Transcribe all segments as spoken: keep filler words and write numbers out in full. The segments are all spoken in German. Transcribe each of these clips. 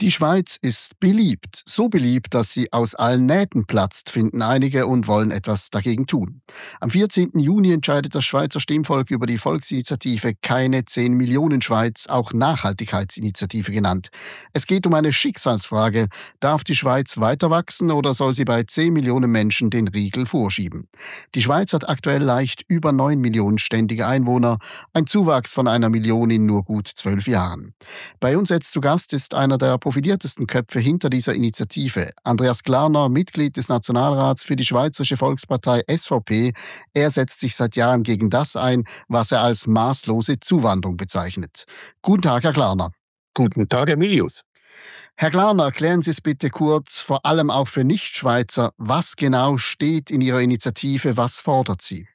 Die Schweiz ist beliebt, so beliebt, dass sie aus allen Nähten platzt, finden einige und wollen etwas dagegen tun. Am vierzehnten Juni entscheidet das Schweizer Stimmvolk über die Volksinitiative Keine zehn Millionen Schweiz, auch Nachhaltigkeitsinitiative genannt. Es geht um eine Schicksalsfrage: Darf die Schweiz weiter wachsen oder soll sie bei zehn Millionen Menschen den Riegel vorschieben? Die Schweiz hat aktuell leicht über neun Millionen ständige Einwohner, ein Zuwachs von einer Million in nur gut zwölf Jahren. Bei uns jetzt zu Gast ist einer der profiliertesten Köpfe hinter dieser Initiative, Andreas Glarner, Mitglied des Nationalrats für die Schweizerische Volkspartei S V P. Er setzt sich seit Jahren gegen das ein, was er als maßlose Zuwanderung bezeichnet. Guten Tag, Herr Glarner. Guten Tag, Herr Milius. Herr Glarner, erklären Sie es bitte kurz, vor allem auch für Nichtschweizer, was genau steht in Ihrer Initiative, was fordert sie?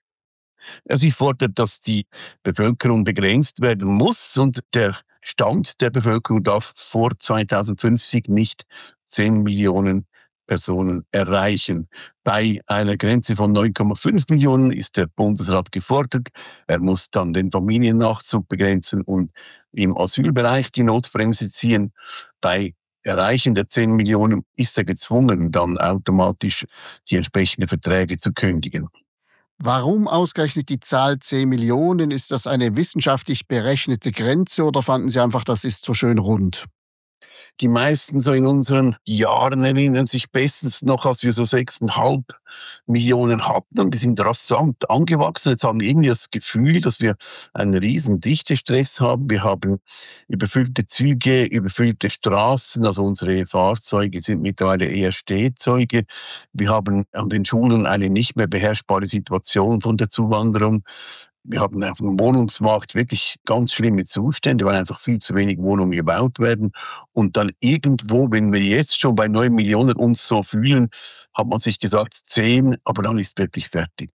Sie fordert, dass die Bevölkerung begrenzt werden muss und der Stand der Bevölkerung darf vor zweitausendfünfzig nicht zehn Millionen Personen erreichen. Bei einer Grenze von neun Komma fünf Millionen ist der Bundesrat gefordert. Er muss dann den Familiennachzug begrenzen und im Asylbereich die Notbremse ziehen. Bei Erreichen der zehn Millionen ist er gezwungen, dann automatisch die entsprechenden Verträge zu kündigen. Warum ausgerechnet die Zahl zehn Millionen? Ist das eine wissenschaftlich berechnete Grenze oder fanden Sie einfach, das ist so schön rund? Die meisten so in unseren Jahren erinnern sich bestens noch, als wir so sechs Komma fünf Millionen hatten, und wir sind rasant angewachsen. Jetzt haben wir irgendwie das Gefühl, dass wir einen riesen Dichtestress haben. Wir haben überfüllte Züge, überfüllte Straßen, also unsere Fahrzeuge sind mittlerweile eher Stehzeuge. Wir haben an den Schulen eine nicht mehr beherrschbare Situation von der Zuwanderung. Wir haben auf dem Wohnungsmarkt wirklich ganz schlimme Zustände, weil einfach viel zu wenig Wohnungen gebaut werden. Und dann irgendwo, wenn wir jetzt schon bei neun Millionen uns so fühlen, hat man sich gesagt zehn, aber dann ist wirklich fertig.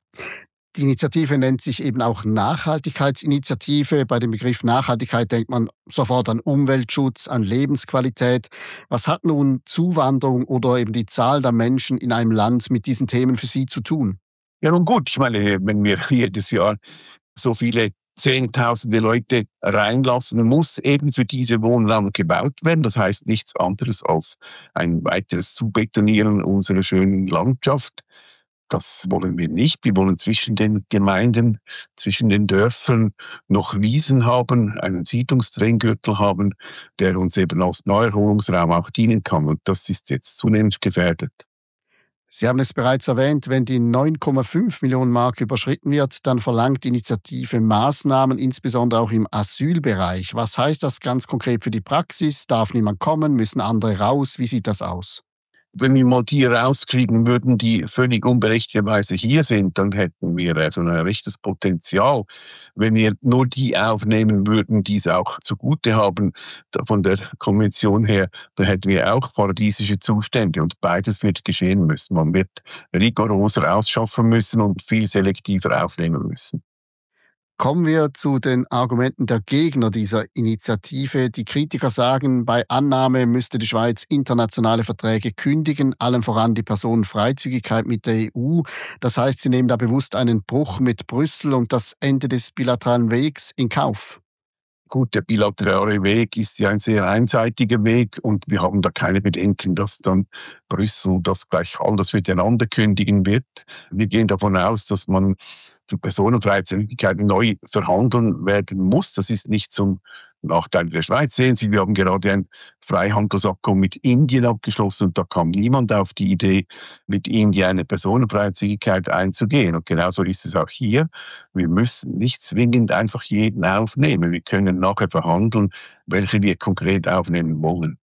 Die Initiative nennt sich eben auch Nachhaltigkeitsinitiative. Bei dem Begriff Nachhaltigkeit denkt man sofort an Umweltschutz, an Lebensqualität. Was hat nun Zuwanderung oder eben die Zahl der Menschen in einem Land mit diesen Themen für Sie zu tun? Ja, nun gut, ich meine, wenn wir jedes Jahr so viele Zehntausende Leute reinlassen, muss eben für diese Wohnraum gebaut werden. Das heißt nichts anderes als ein weiteres Zubetonieren unserer schönen Landschaft. Das wollen wir nicht. Wir wollen zwischen den Gemeinden, zwischen den Dörfern noch Wiesen haben, einen Siedlungsdränggürtel haben, der uns eben als Naherholungsraum auch dienen kann. Und das ist jetzt zunehmend gefährdet. Sie haben es bereits erwähnt, wenn die neun Komma fünf Millionen Mark überschritten wird, dann verlangt die Initiative Maßnahmen, insbesondere auch im Asylbereich. Was heißt das ganz konkret für die Praxis? Darf niemand kommen? Müssen andere raus? Wie sieht das aus? Wenn wir mal die rauskriegen würden, die völlig unberechtigterweise hier sind, dann hätten wir äh, schon ein rechtes Potenzial. Wenn wir nur die aufnehmen würden, die es auch zugute haben, da von der Konvention her, dann hätten wir auch paradiesische Zustände. Und beides wird geschehen müssen. Man wird rigoroser ausschaffen müssen und viel selektiver aufnehmen müssen. Kommen wir zu den Argumenten der Gegner dieser Initiative. Die Kritiker sagen, bei Annahme müsste die Schweiz internationale Verträge kündigen, allem voran die Personenfreizügigkeit mit der E U. Das heißt, sie nehmen da bewusst einen Bruch mit Brüssel und das Ende des bilateralen Wegs in Kauf. Gut, der bilaterale Weg ist ja ein sehr einseitiger Weg und wir haben da keine Bedenken, dass dann Brüssel das gleich alles miteinander kündigen wird. Wir gehen davon aus, dass man für Personenfreizügigkeit neu verhandeln werden muss. Das ist nicht zum Nachteil der Schweiz. Sehen Sie, wir haben gerade ein Freihandelsabkommen mit Indien abgeschlossen und da kam niemand auf die Idee, mit Indien eine Personenfreizügigkeit einzugehen. Und genauso ist es auch hier. Wir müssen nicht zwingend einfach jeden aufnehmen. Wir können nachher verhandeln, welche wir konkret aufnehmen wollen.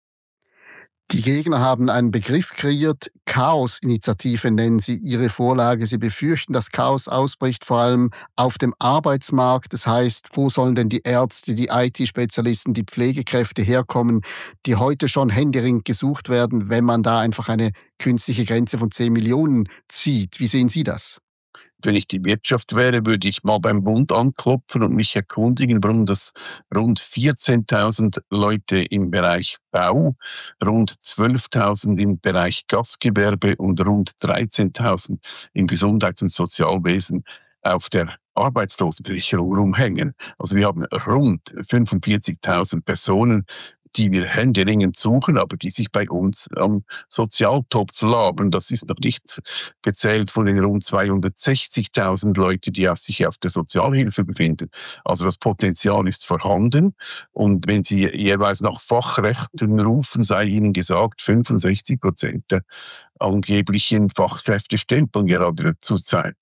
Die Gegner haben einen Begriff kreiert, Chaos-Initiative nennen sie ihre Vorlage. Sie befürchten, dass Chaos ausbricht, vor allem auf dem Arbeitsmarkt. Das heißt, wo sollen denn die Ärzte, die I T-Spezialisten, die Pflegekräfte herkommen, die heute schon händeringend gesucht werden, wenn man da einfach eine künstliche Grenze von zehn Millionen zieht? Wie sehen Sie das? Wenn ich die Wirtschaft wäre, würde ich mal beim Bund anklopfen und mich erkundigen, warum das rund vierzehntausend Leute im Bereich Bau, rund zwölftausend im Bereich Gastgewerbe und rund dreizehntausend im Gesundheits- und Sozialwesen auf der Arbeitslosenversicherung rumhängen. Also wir haben rund fünfundvierzigtausend Personen, die wir händeringend suchen, aber die sich bei uns am Sozialtopf laben. Das ist noch nicht gezählt von den rund zweihundertsechzigtausend Leuten, die sich auf der Sozialhilfe befinden. Also das Potenzial ist vorhanden. Und wenn Sie jeweils nach Fachrechten rufen, sei Ihnen gesagt, fünfundsechzig Prozent der angeblichen Fachkräfte stempeln gerade zurzeit.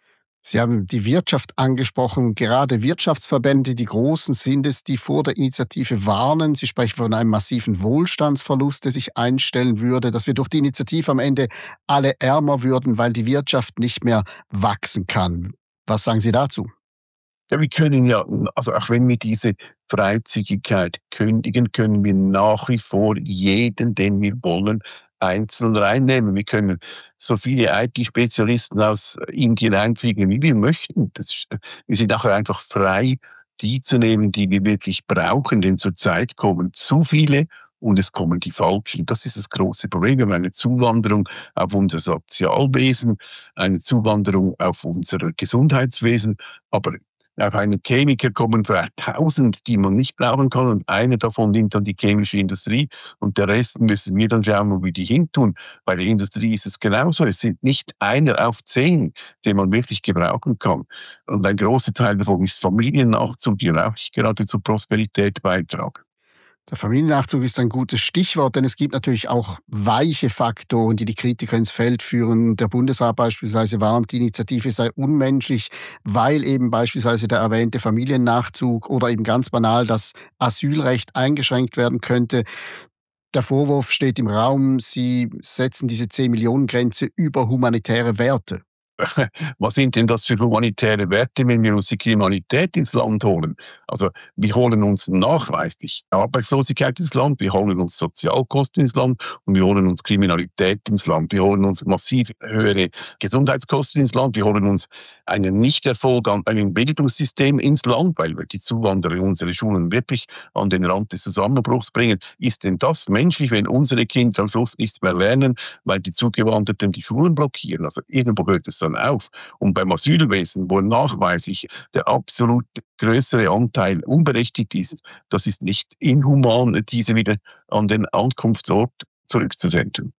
Sie haben die Wirtschaft angesprochen. Gerade Wirtschaftsverbände, die großen, sind es, die vor der Initiative warnen. Sie sprechen von einem massiven Wohlstandsverlust, der sich einstellen würde, dass wir durch die Initiative am Ende alle ärmer würden, weil die Wirtschaft nicht mehr wachsen kann. Was sagen Sie dazu? Ja, wir können ja, also auch wenn wir diese Freizügigkeit kündigen, können wir nach wie vor jeden, den wir wollen, einzeln reinnehmen. Wir können so viele I T-Spezialisten aus Indien einfliegen, wie wir möchten. Das ist, wir sind nachher einfach frei, die zu nehmen, die wir wirklich brauchen, denn zurzeit kommen zu viele und es kommen die Falschen. Das ist das große Problem. Wir haben eine Zuwanderung auf unser Sozialwesen, eine Zuwanderung auf unser Gesundheitswesen, aber auf einen Chemiker kommen vielleicht tausend, die man nicht brauchen kann, und einer davon nimmt dann die chemische Industrie und der Rest müssen wir dann schauen, wo wir die hintun. Bei der Industrie ist es genauso. Es sind nicht einer auf zehn, den man wirklich gebrauchen kann. Und ein großer Teil davon ist Familiennachzug, die auch nicht gerade zur Prosperität beitragen. Der Familiennachzug ist ein gutes Stichwort, denn es gibt natürlich auch weiche Faktoren, die die Kritiker ins Feld führen. Der Bundesrat beispielsweise warnt, die Initiative sei unmenschlich, weil eben beispielsweise der erwähnte Familiennachzug oder eben ganz banal das Asylrecht eingeschränkt werden könnte. Der Vorwurf steht im Raum, sie setzen diese zehn-Millionen-Grenze über humanitäre Werte. Was sind denn das für humanitäre Werte, wenn wir uns die Kriminalität ins Land holen? Also wir holen uns nachweislich Arbeitslosigkeit ins Land, wir holen uns Sozialkosten ins Land und wir holen uns Kriminalität ins Land. Wir holen uns massiv höhere Gesundheitskosten ins Land, wir holen uns einen Nichterfolg an einem Bildungssystem ins Land, weil wir die Zuwanderer unsere Schulen wirklich an den Rand des Zusammenbruchs bringen. Ist denn das menschlich, wenn unsere Kinder am Schluss nichts mehr lernen, weil die Zugewanderten die Schulen blockieren? Also irgendwo hört es dann auf. Und beim Asylwesen, wo nachweislich der absolut größere Anteil unberechtigt ist, das ist nicht inhuman, diese wieder an den Ankunftsort zurückzusenden.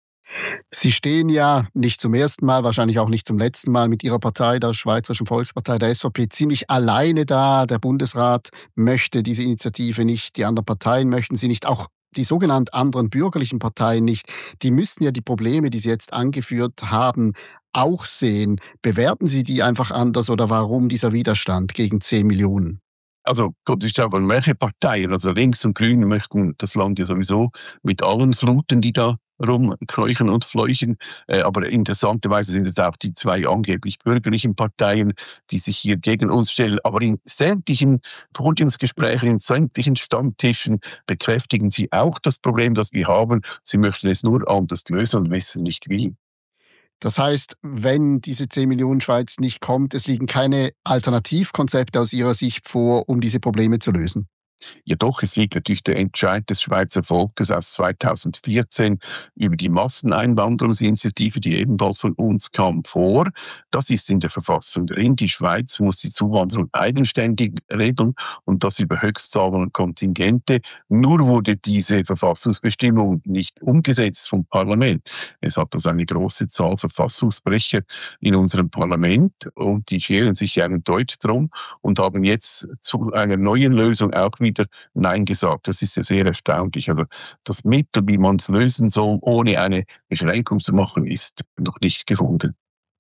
Sie stehen ja nicht zum ersten Mal, wahrscheinlich auch nicht zum letzten Mal mit Ihrer Partei, der Schweizerischen Volkspartei, der S V P, ziemlich alleine da. Der Bundesrat möchte diese Initiative nicht, die anderen Parteien möchten sie nicht, auch die sogenannten anderen bürgerlichen Parteien nicht. Die müssten ja die Probleme, die Sie jetzt angeführt haben, auch sehen. Bewerten Sie die einfach anders oder warum dieser Widerstand gegen zehn Millionen? Also Gott, ich glaube, welche Parteien, also Links und Grüne, möchten das Land ja sowieso mit allen fluten, die da rumkräuchen und fleuchen. Äh, aber interessanterweise sind es auch die zwei angeblich bürgerlichen Parteien, die sich hier gegen uns stellen. Aber in sämtlichen Podiumsgesprächen, in sämtlichen Stammtischen bekräftigen sie auch das Problem, das wir haben. Sie möchten es nur anders lösen und wissen nicht wie. Das heißt, wenn diese zehn Millionen Schweiz nicht kommt, es liegen keine Alternativkonzepte aus Ihrer Sicht vor, um diese Probleme zu lösen? Jedoch, es liegt natürlich der Entscheid des Schweizer Volkes aus zweitausendvierzehn über die Masseneinwanderungsinitiative, die ebenfalls von uns kam, vor. Das ist in der Verfassung drin. Die Schweiz muss die Zuwanderung eigenständig regeln und das über Höchstzahlen und Kontingente. Nur wurde diese Verfassungsbestimmung nicht umgesetzt vom Parlament. Es hat also eine große Zahl Verfassungsbrecher in unserem Parlament und die scheren sich einen Deut drum und haben jetzt zu einer neuen Lösung auch wieder Nein gesagt. Das ist ja sehr erstaunlich. Also das Mittel, wie man es lösen soll, ohne eine Beschränkung zu machen, ist noch nicht gefunden.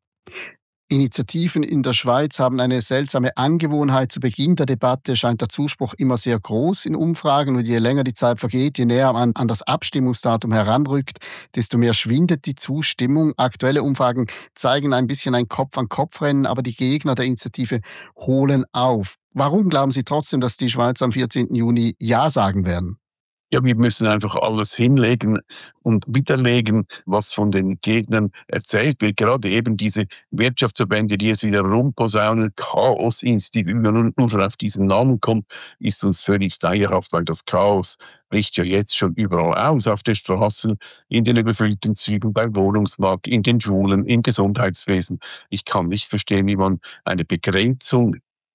Initiativen in der Schweiz haben eine seltsame Angewohnheit. Zu Beginn der Debatte scheint der Zuspruch immer sehr groß in Umfragen und je länger die Zeit vergeht, je näher man an das Abstimmungsdatum heranrückt, desto mehr schwindet die Zustimmung. Aktuelle Umfragen zeigen ein bisschen ein Kopf-an-Kopf-Rennen, aber die Gegner der Initiative holen auf. Warum glauben Sie trotzdem, dass die Schweiz am vierzehnten Juni Ja sagen werden? Ja, wir müssen einfach alles hinlegen und widerlegen, was von den Gegnern erzählt wird. Gerade eben diese Wirtschaftsverbände, die es wieder rumposaunen, Chaos-Institut, wenn man nur auf diesen Namen kommt, ist uns völlig schleierhaft, weil das Chaos bricht ja jetzt schon überall aus, auf den Straßen, in den überfüllten Zügen, beim Wohnungsmarkt, in den Schulen, im Gesundheitswesen. Ich kann nicht verstehen, wie man eine Begrenzung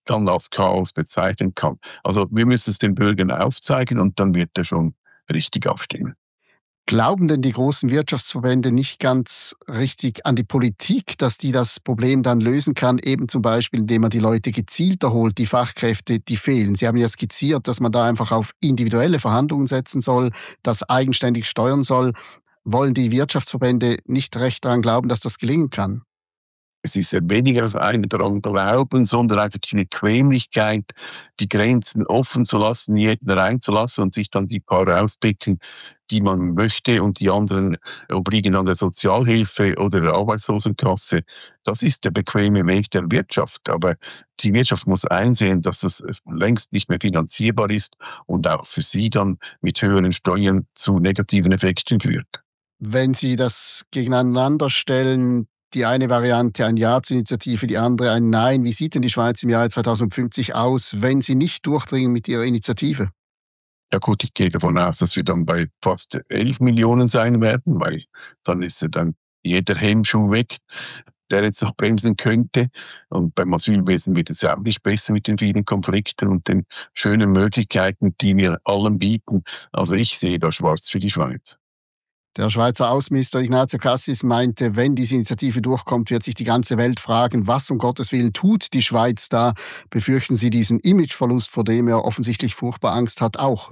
dann als Chaos bezeichnen kann. Also wir müssen es den Bürgern aufzeigen und dann wird er schon richtig abstimmen. Glauben denn die großen Wirtschaftsverbände nicht ganz richtig an die Politik, dass die das Problem dann lösen kann, eben zum Beispiel, indem man die Leute gezielter holt, die Fachkräfte, die fehlen? Sie haben ja skizziert, dass man da einfach auf individuelle Verhandlungen setzen soll, das eigenständig steuern soll. Wollen die Wirtschaftsverbände nicht recht daran glauben, dass das gelingen kann? Es ist ja weniger das eine daran glauben, sondern einfach die Bequemlichkeit, die Grenzen offen zu lassen, jeden reinzulassen und sich dann die paar rauspicken, die man möchte, und die anderen obliegen an der Sozialhilfe oder der Arbeitslosenkasse. Das ist der bequeme Weg der Wirtschaft. Aber die Wirtschaft muss einsehen, dass das längst nicht mehr finanzierbar ist und auch für sie dann mit höheren Steuern zu negativen Effekten führt. Wenn Sie das gegeneinander stellen, die eine Variante ein Ja zur Initiative, die andere ein Nein. Wie sieht denn die Schweiz im Jahr zweitausendfünfzig aus, wenn Sie nicht durchdringen mit Ihrer Initiative? Ja gut, ich gehe davon aus, dass wir dann bei fast elf Millionen sein werden, weil dann ist ja dann jeder Hemmschuh weg, der jetzt noch bremsen könnte. Und beim Asylwesen wird es ja auch nicht besser mit den vielen Konflikten und den schönen Möglichkeiten, die wir allen bieten. Also ich sehe da schwarz für die Schweiz. Der Schweizer Außenminister Ignazio Cassis meinte, wenn diese Initiative durchkommt, wird sich die ganze Welt fragen, was um Gottes Willen tut die Schweiz da? Befürchten Sie diesen Imageverlust, vor dem er offensichtlich furchtbar Angst hat, auch?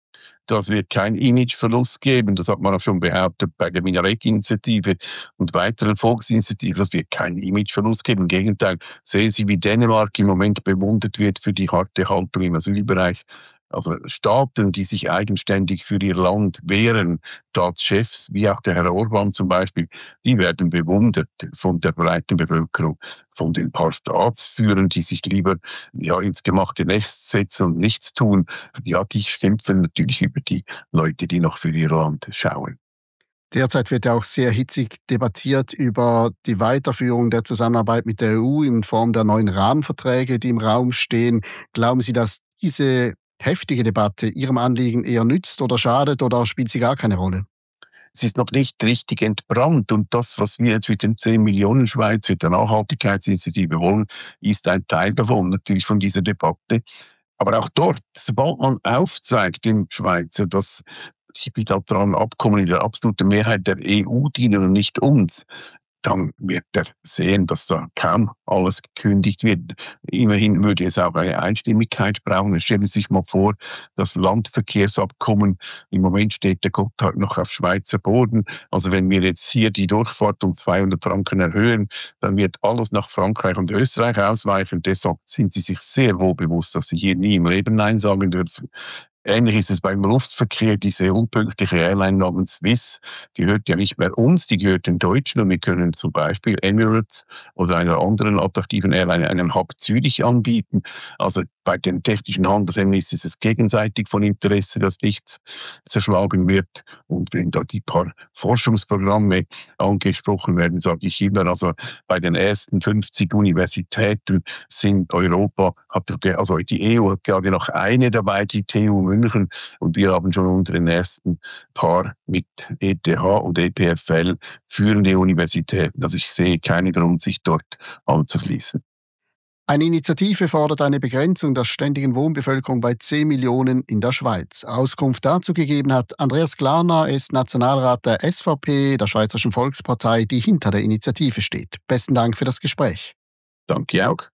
Das wird kein Imageverlust geben. Das hat man auch schon behauptet bei der Minarett-Initiative und weiteren Volksinitiativen. Das wird keinen Imageverlust geben. Im Gegenteil, sehen Sie, wie Dänemark im Moment bewundert wird für die harte Haltung im Asylbereich. Also Staaten, die sich eigenständig für ihr Land wehren, Staatschefs, wie auch der Herr Orban zum Beispiel, die werden bewundert von der breiten Bevölkerung, von den paar Staatsführern, die sich lieber ja, ins gemachte Nest setzen und nichts tun. Ja, die schimpfen natürlich über die Leute, die noch für ihr Land schauen. Derzeit wird ja auch sehr hitzig debattiert über die Weiterführung der Zusammenarbeit mit der E U in Form der neuen Rahmenverträge, die im Raum stehen. Glauben Sie, dass diese heftige Debatte Ihrem Anliegen eher nützt oder schadet, oder spielt sie gar keine Rolle? Es ist noch nicht richtig entbrannt, und das, was wir jetzt mit den zehn Millionen Schweiz, mit der Nachhaltigkeitsinitiative wollen, ist ein Teil davon, natürlich von dieser Debatte. Aber auch dort, sobald man aufzeigt den Schweizer, dass die bilateralen Abkommen in der absoluten Mehrheit der E U dienen und nicht uns, dann wird er sehen, dass da kaum alles gekündigt wird. Immerhin würde es auch eine Einstimmigkeit brauchen. Stellen Sie sich mal vor, das Landverkehrsabkommen, im Moment steht der Gotthard noch auf Schweizer Boden. Also wenn wir jetzt hier die Durchfahrt um zweihundert Franken erhöhen, dann wird alles nach Frankreich und Österreich ausweichen. Deshalb sind Sie sich sehr wohl bewusst, dass Sie hier nie im Leben Nein sagen dürfen. Ähnlich ist es beim Luftverkehr. Diese unpünktliche Airline namens Swiss gehört ja nicht mehr uns, die gehört den Deutschen, und wir können zum Beispiel Emirates oder einer anderen attraktiven Airline einen Hub Zürich anbieten. Also bei den technischen Handelshemmnissen ist es gegenseitig von Interesse, dass nichts zerschlagen wird. Und wenn da die paar Forschungsprogramme angesprochen werden, sage ich immer, also bei den ersten fünfzig Universitäten sind Europa, hat, also die E U hat gerade noch eine dabei, die T U München, und wir haben schon unseren ersten Paar mit E T H und E P F L führende Universitäten. Also ich sehe keinen Grund, sich dort anzuschließen. Eine Initiative fordert eine Begrenzung der ständigen Wohnbevölkerung bei zehn Millionen in der Schweiz. Auskunft dazu gegeben hat Andreas Glarner, er ist Nationalrat der S V P, der Schweizerischen Volkspartei, die hinter der Initiative steht. Besten Dank für das Gespräch. Danke auch.